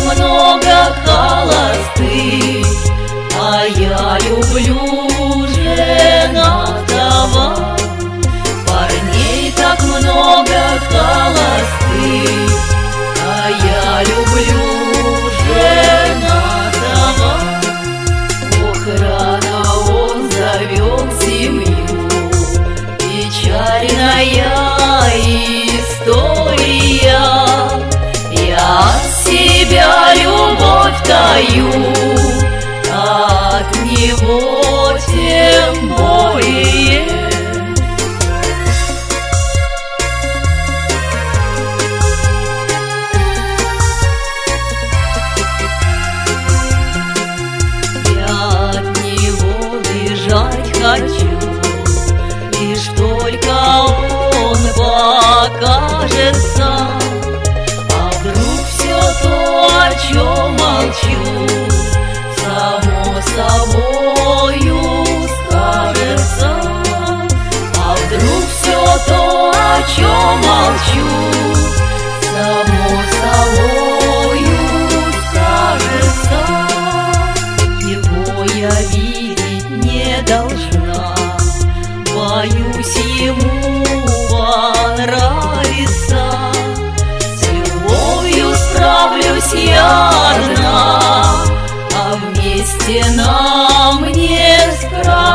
много холостых, а я люблю женатого. Парней так много холостых, а я люблю женатого. Ох, рано он завел семью, печальная история. Я от себя любовь таю, от него тем более. Хочу, лишь только он покажется. А вдруг все то, о чем молчу, само собою скажется. А вдруг все то, о чем молчу, само собою скажется. Его я видеть не должна, боюсь ему понравится. С любовью справлюсь я одна, а вместе нам не справиться.